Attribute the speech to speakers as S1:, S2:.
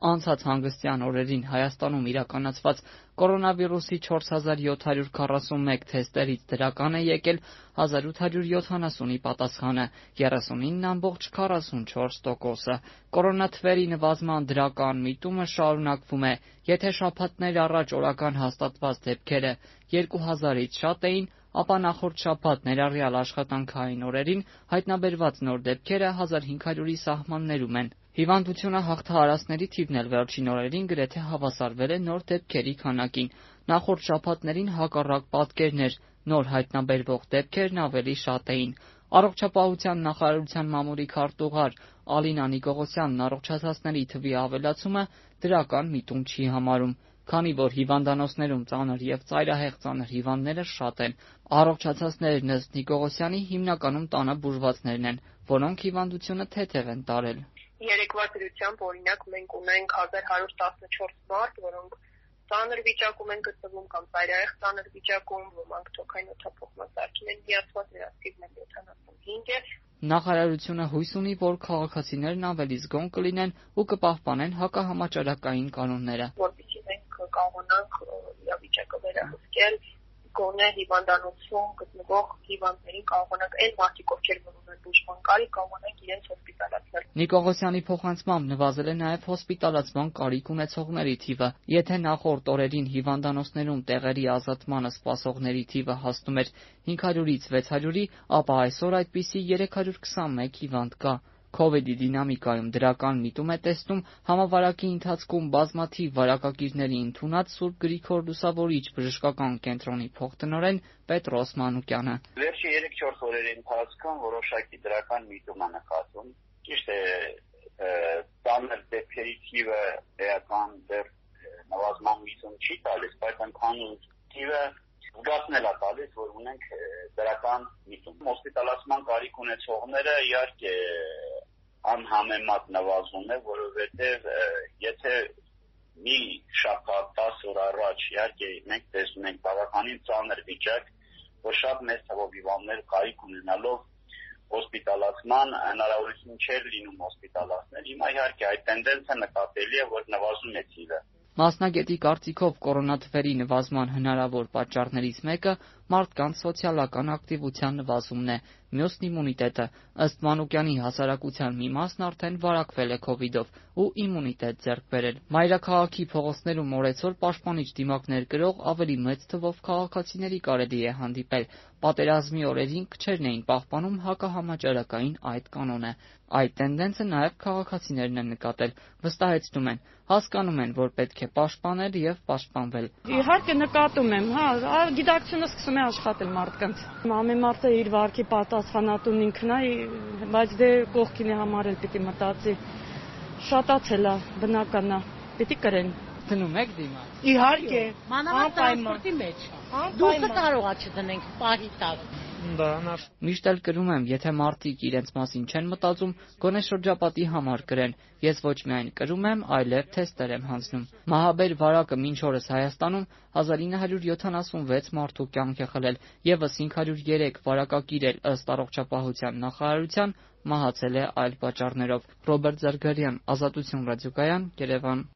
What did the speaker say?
S1: Անցած հանգստյան օրերին Հայաստանում իրականացված կորոնավիրուսի 4741 թեստերից դրական է եկել 1870-ի պատասխանը, 39,44%-ը։ Կորոնաթվերի նվազման դրական միտումը շարունակվում է։ Եթե շաբաթներ առաջ օրական հաստատված դեպքերը 2000-ից շատ էին, ապա նախորդ շաբաթ ներառյալ աշխատանքային օրերին հայտնաբերված նոր դեպքերը 1500-ի սահմաններում են։ Հիվանդությունը հաղթահարածների թիվն էլ վերջին օրերին գրեթե հավասարվել է նոր դեպքերի քանակին։ Նախորդ շաբաթներին հակառակ պատկերն էր, նոր հայտնաբերվող դեպքերն ավելի շատ էին։ Առողջապահության նախարարության մամուլի քարտուղար Ալինա Նիկողոսյանն առողջացածների թվի ավելացումը դրական միտում չի համարում, քանի որ հիվանդանոցներում ծանր եւ ծայրահեղ ծանր հիվանդները շատ են։ Առողջացածներն ըստ Նիկողոսյանի հիմնականում տանը բուժվածներն են, որոնք հիվանդությունը թեթև են տարել։
S2: Երեկվա դրությամբ օրինակ մենք ունենք 1114 մարդ, որոնք ծանր վիճակում են գտնվում կամ ծայրահեղ ծանր վիճակում, ոմանք թոքային օդափոխմասարքին են միացված, նրանց թիվն 75 է։
S1: Նախարարությունը հույս ունի, որ քաղաքացիներն ավելի զգոն կլինեն ու կպահպանեն հակահամաճարակային կանոնները։
S2: Որպեսզի մենք կարողանանք իրավիճակը վերահսկել, գոնե հիվանդանոցում գտնվող հիվանդներին կարողանանք այն մարդիկ, ովքեր ունեն բուժման կարիք, կարողանանք իրենց հոսպիտալացնել։
S1: Նիկողոսյանի փոխանցմամբ նվազել է նաև հոսպիտալացման կարիք ունեցողների թիվը։ Եթե նախորդ օրերին հիվանդանոցներում տեղերի ազատմանը սպասողների թիվը հասնում էր 500-ից 600-ի, ապա այսօր այդպիսի 321 հիվանդ կա։ Քովիդի դինամիկայում դրական միտում է տեսնում համավարակի ընթացքում բազմաթիվ վարակագիրների ընդունած Սուրբ Գրիգոր Լուսավորիչ բժշկական կենտրոնի փոխտնօրեն Պետրոս Մանուկյանը։
S3: Վերջի 3-4 օրերի ընթացքում որոշակի դրական միտում է նկատվում։ Ճիշտ է, ծանր դեպքերի թիվը էական դեռ նվազման միտում չի տալիս, բայց ընդհանուր թիվը զգացնել է տալիս, որ ունենք դրական միտում։ Հոսպիտալացման կարիք ունեցողները իհարկե անհամեմատ նվազում է, որովհետև եթե մի շաբաթ 10 օր առաջ իհարկե մենք տեսնում ենք բավականին ծանր վիճակ, որ շատ մեծ թվով հիվանդներ կարիք ունենալով հոսպիտալացման հնարավորություն չէր լինում հոսպիտալացնել։ Հիմա իհարկե այդ տենդենսը նկատելի է, որ նվազում է թիվը։
S1: Մասնագետի կարծիքով կորոնաթվերի նվազման հնարավոր պատճառներից մեկը մարդկանց սոցիալական ակտիվության նվազումն է, մյուսն իմունիտետը։ Ըստ Մանուկյանի հասարակության մի մասն արդեն վարակվել է քովիդով ու իմունիտետ ձեռք բերել։ Մայրաքաղաքի փողոցներում օրեցօր պաշտպանիչ դիմակներ կրող ավելի մեծ թվով քաղաքացիների կարելի է հանդիպել։ Պատերազմի օրերին քչերն էին պահպանում հակահամաճարակային այդ կանոնը։ Այդ տենդենսը նաև քաղաքացիներն են նկատել, վստահեցնում են, հասկանում են, որ պետք է պաշտպանել եւ պաշտպանվել։
S4: Իհարկե նկատում եմ, գիտակցությունը սկսում է աշխատել մարդկանց։ Ամեն մարդը իր վարքի պատասխանատուն ինքն է, բայց դե կողքին է համարել պիտի մտածի։ Շատացել է, բնական է, պիտի կրեն։
S1: Դնում եք դիմաց։
S4: Իհարկե,
S5: մանավանդ տրանսպորտի մեջ։ Դուրսը կարող է չդնենք պահի տակ։
S1: Միշտ էլ կրում եմ, եթե մարդիկ իրենց մասին չեն մտածում, գոնե շրջապատի համար կրեն։ Ես ոչ միայն կրում եմ, այլև թեստեր եմ հանձնում։ Մահաբեր վարակը մինչ օրս Հայաստանում 1976 մարդու կյանք է խլել, եւս 503 վարակագիր էլ ըստ առողջապահության նախարարության մահացել է այլ պատճառներով։ Ռոբերտ Զարգարյան, Ազատություն ռադիոկայան, Երևան։